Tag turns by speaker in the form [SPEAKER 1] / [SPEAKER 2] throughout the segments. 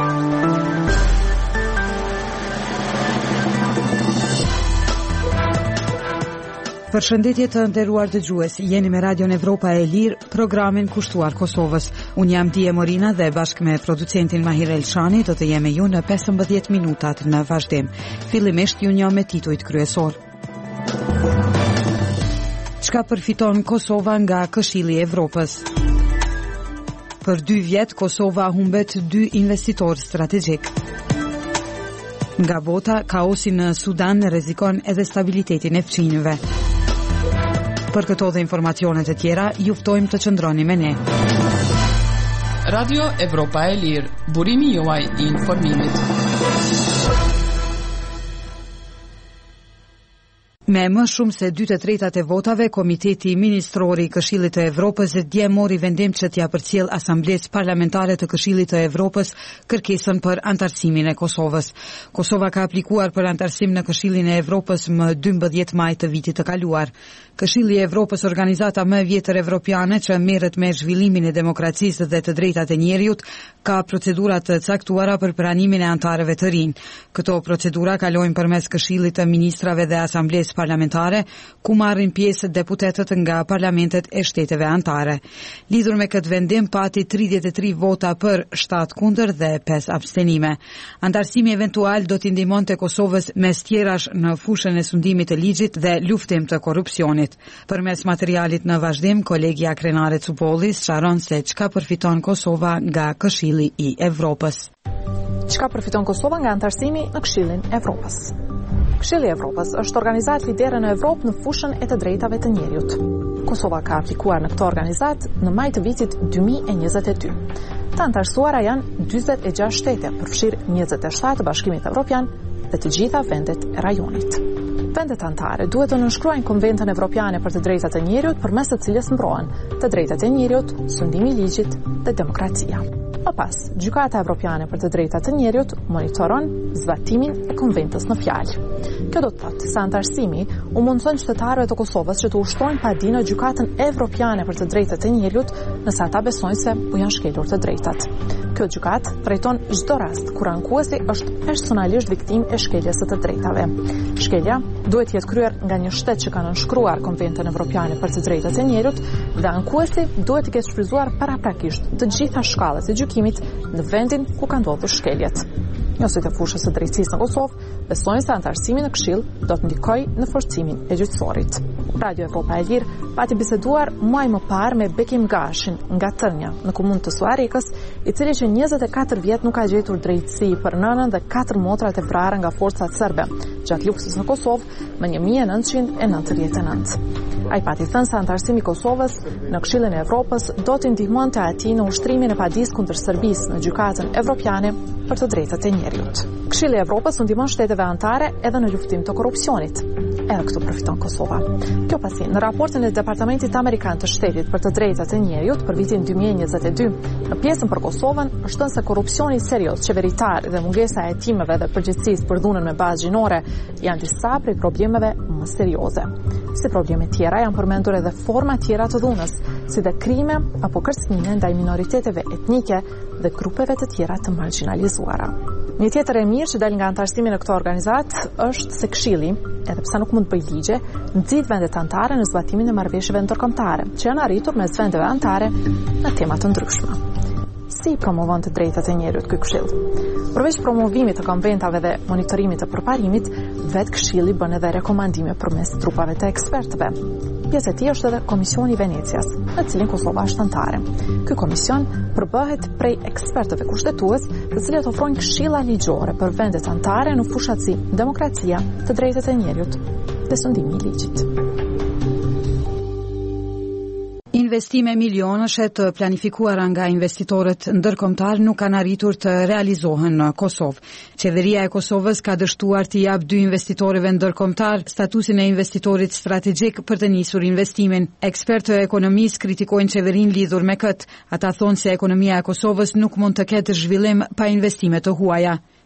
[SPEAKER 1] Përshëndetje të nderuar dëgjues, jeni me Radion Evropa e Lirë, programin kushtuar Kosovës. Unë jam Dije Morina dhe bashkë me producentin Mahir Elshani do të jemi ju në 15 minutat në vazhdim. Fillimisht ju njoh me titujt kryesor. Çka përfiton Kosova nga Këshilli i Evropës? Për 2 vjet Kosova humbet 2 investitor strategjik. Nga bota, kaosi në Sudan rrezikon edhe stabilitetin e fqinjve. Për këto dhe informacionet e tjera, ju ftojmë të qëndroni me ne.
[SPEAKER 2] Radio Evropa e Lirë, burimi juaj I informimit.
[SPEAKER 1] Me më shumë se 2/3 e votave, Komiteti Ministror I Këshillit të Evropës dje mori vendim që t'ia përcjell Asamblesë Parlamentare të Këshillit të Evropës kërkesën për antarësimin e Kosovës. Kosova ka aplikuar për antarësim në Këshillin e Evropës më 12 maj të vitit të kaluar. Këshilli I Evropës, organizata më e vjetër evropiane që merret me zhvillimin e demokracisë dhe të drejtat e njerëzit, ka procedura të caktuara për pranimin e antarëve të rinj. Këto procedura kalojnë përmes Këshillit të Ministrave dhe Asamblesë Parlamentare, ku marrin pjesë deputetët nga parlamentet e shteteve anëtare. Lidhur me këtë vendim pati 33 vota për, 7 kundër dhe 5 abstenime. Antarësimi eventual do t'i ndihmonte Kosovës mes tjerash në fushën e sundimit të ligjit dhe luftim të korrupsionit. Përmes materialit në vazhdim, kolegja Krenare Cupolli sqaron se çka përfiton Kosova nga Këshilli I Evropës.
[SPEAKER 3] Çka përfiton Kosova nga antarësimi në Këshillin e Evropës? Këshilli I Evropës është organizatë lidere në Evropë në fushën e të drejtave të njerëzit. Kosova ka aplikuar në këtë organizatë në maj të vitit 2022. Të antarësuara janë 46 shtete, përfshirë 27 të Bashkimit Evropian dhe të gjitha vendet e rajonit. Vendet anëtare duhet të nënshkruajnë Konventën Evropiane për të drejtat e njerëzit, përmes të cilës mbrohen të drejtat e njerëzit, sundimi I ligjit dhe demokracia. Më pas, Gjykata Evropiane për të drejtat e njerëzit monitoron zbatimin e konventës në fjalë. Kjo do të thotë se antarësimi u mundson qytetarëve të Kosovës që të ushtrojnë padi në Gjykatën Evropiane për të drejtat e njerëzit, nëse ata besojnë se u janë shkelur të drejtat. Kjo gjykatë trajton çdo rast kur ankuesi është personalisht viktimë e shkeljes së të drejtave. Shkelja duhet jetë kryer nga një shtet që ka nënshkruar Konventën Evropiane për të drejtat e njerëzit dhe ankuesi duhet të ketë shfrytzuar paraprakisht të gjitha shkallët e gjykimit në vendin ku ka ndodhur shkeljet. Njësit e fushës së drejtësisë në Kosovë besojnë se antarësimi në Këshill do të ndikojë në forcimin e gjyqësorit. Radio Evropa e Lirë pati biseduar muaj më parë me Bekim Gashin nga Tënja në komunë të Suarikës, I cili që 24 vjet nuk ka gjetur drejtësi për nënën dhe 4 motrat e vrarë nga forcat serbe gjatë luftës në Kosovë më 1999. Ai pati thënë se antarësimi I Kosovës në Këshillin e Evropës do të ndihmonte atij në ushtrimin e padisë kundër Serbisë në Gjykatën Evropiane për të drejtat e njerëzit. Këshilli I Evropës ndihmon shteteve anëtare edhe në luftim të korrupsionit. Edhe këtu përfiton Kosova. Kjo pasi, në raportin e Departamentit Amerikan të Shtetit për të drejtat e njerëzit për vitin 2022, në pjesën për Kosovën është thënë se korrupsioni serioz qeveritar dhe mungesa e hetimeve dhe përgjegjësisë për dhunën me bazë gjinore janë disa prej problemeve më serioze. Si probleme tjera janë përmendur edhe forma tjera të dhunës, si dhe krime apo kërcënime ndaj minoriteteve etnike dhe grupeve të tjera të marginalizuara. Një tjetër e mirë që dal nga antarësimi në këtë organizat është se Këshilli, edhe pse nuk mund të bëjë ligje, nxit vendet anëtare në zbatimin e marrëveshjeve ndërkombëtare, që janë arritur mes vendeve anëtare në tema të ndryshme. Si promovon të drejtat e njerëzit ky Këshill? Përveç promovimit të konventave dhe monitorimit të përparimit, vetë Këshilli bën edhe rekomandime përmes trupave të ekspertëve. Pjesë e tij është edhe Komisioni I Venecias, në cilin Kosova është anëtare. Ky komision përbëhet prej ekspertëve kushtetues, të cilët ofrojnë këshilla ligjore për vendet anëtare në fushat si demokracia, të drejtat e njerëzit dhe sundimi I ligjit.
[SPEAKER 1] Investime milionëshe të planifikuara nga investitorët ndërkombëtar nuk kanë arritur të realizohen në Kosovë. Qeveria e Kosovës ka dështuar t'i jap 2 investitorëve ndërkombëtar statusin e investitorit strategjik për të nisur investimin. Ekspertë e ekonomisë kritikojnë qeverinë lidhur me këtë. Ata thonë se ekonomia e Kosovës nuk mund të ketë zhvillim pa investime të huaja.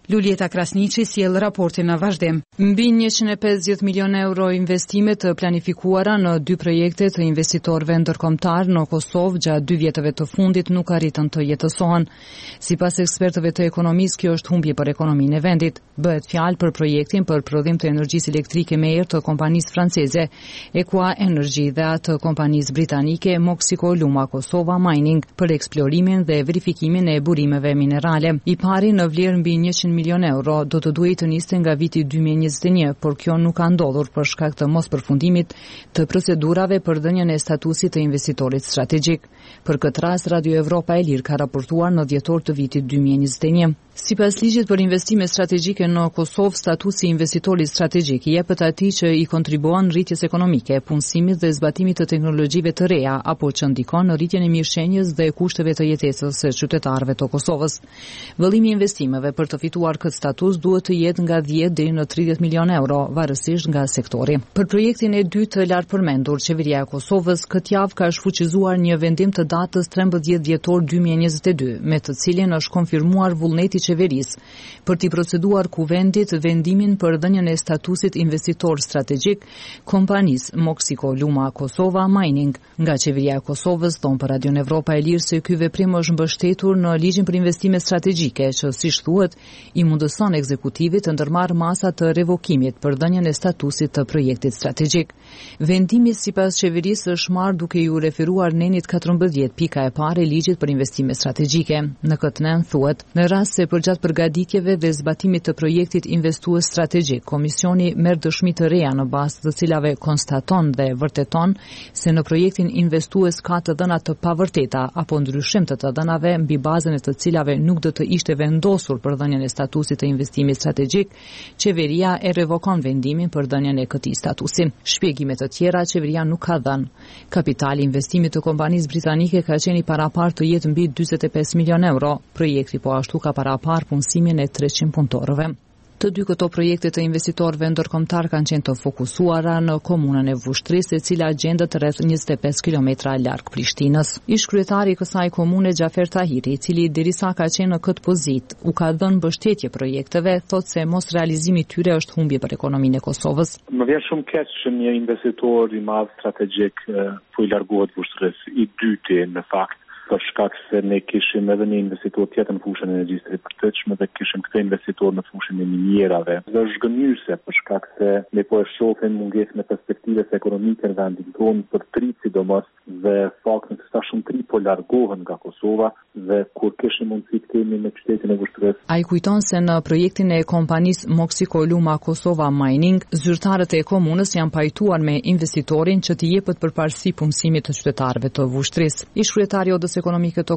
[SPEAKER 1] Lulieta Krasniqi sjell raportin në vazhdim.
[SPEAKER 4] Mbi 150 milion euro investime të planifikuara në 2 projekte të investitorëve ndërkombëtar në Kosovë gjatë 2 vjetëve të fundit nuk arritën të jetësohen. Sipas ekspertëve të ekonomisë, kjo është humbje për ekonominë e vendit. Bëhet fjalë për projektin për prodhim të energjisë elektrike me erë të kompanisë franceze Equa Energy dhe atë kompanisë britanike Moxico Luma Kosova Mining për eksplorimin dhe verifikimin e burimeve minerale. I pari në vlerë mbi 100 milion euro do të duhej të niste nga viti 2021, por kjo nuk ka ndodhur për shkak të mospërfundimit të procedurave për dhënien e statusit të investitorit strategjik. Për këtë rast, Radio Evropa e Lirë ka raportuar në dhjetor të vitit 2021. Sipas ligjit për investime strategjike në Kosovë, statusi i investitorit strategjik jepet atij që i kontribuon rritjes ekonomike, punësimit dhe zbatimit të teknologjive të reja apo që ndikon në rritjen e mirëshenjës dhe kushteve të jetesës së qytetarëve të Kosovës. Vëllimi i investimeve për të fituar këtë status duhet të jetë nga 10 deri në 30 milion euro, varësisht nga sektori. Për projektin e dytë të lartë përmendur, qeveria e Kosovës këtë javë ka shfuqizuar një vendim të datës 13 dhjetor 2022, me të cilin është konfirmuar vullneti qeverisë për t'i proceduar kuvendit vendimin për dhënien e statusit investitor strategjik kompanisë Moxico Luma Kosova Mining. Nga qeveria e Kosovës thon për Radio Evropa e Lirë se ky veprim është mbështetur në ligjin për investime strategjike, që siç thuhet i mundëson ekzekutivit të ndërmarrë masa të revokimit për dhënien e statusit të projektit strategjik. Vendimi sipas qeverisë është marrë duke ju referuar nenit 14 pika e parë e ligjit për investime strategjike. Në këtë nen thuhet, në rast se përgjatë përgatitjeve dhe zbatimit të projektit investues strategjik, komisioni merr dëshmi të reja në bazë të cilave konstaton dhe vërteton se në projektin investues ka të dhëna të pavërteta apo ndryshim të dhënave mbi bazën e të cilave nuk do të ishte vendosur për dhënien e statusit të investimit strategjik, qeveria e revokon vendimin për dhënien e këtij statusi. Shpjegime të tjera qeveria nuk ka dhënë. Kapitali i investimit të kompanisë britanike ka qenë i paraparë të jetë mbi 45 milion euro. Projekti po ashtu ka paraparë punësimin e 300 punëtorëve. Të dy këto projekte të investitorëve ndërkombëtar kanë qenë të fokusuara në komunën e Vushtrisë, e cila gjendet rreth 25 kilometra larg Prishtinës. Ish kryetari i kësaj komune Xhafer Tahiri, i cili derisa ka qenë në këtë pozitë, u ka dhënë mbështetje projekteve, thotë se mos realizimi i tyre është humbje për ekonominë e Kosovës.
[SPEAKER 5] Më vjen shumë keq që një investitor i madh strategjik po i largohet Vushtrisë, i dyti në fakt, për shkak se ne kishim edhe një investitor tjetër në fushën e energjisë së përgjithshme dhe kishim këtë investitor në fushën e minjerave. Dhe është gënjyese për shkak se ne po e shohim mungesën e perspektivës ekonomike në vendin tonë për trit sidomos dhe faktin se sa shumë tri po largohen nga Kosova dhe kur kishim mundësi të kemi në qytetin e Vushtrisë.
[SPEAKER 4] Ai kujton se në projektin e kompanisë Moxico Luma Kosova Mining, zyrtarët e komunës janë pajtuar me investitorin që t'i jepet përparësi punësimit të qytetarëve të Vushtrisë. Ish kryetari i Odës Ekonomike të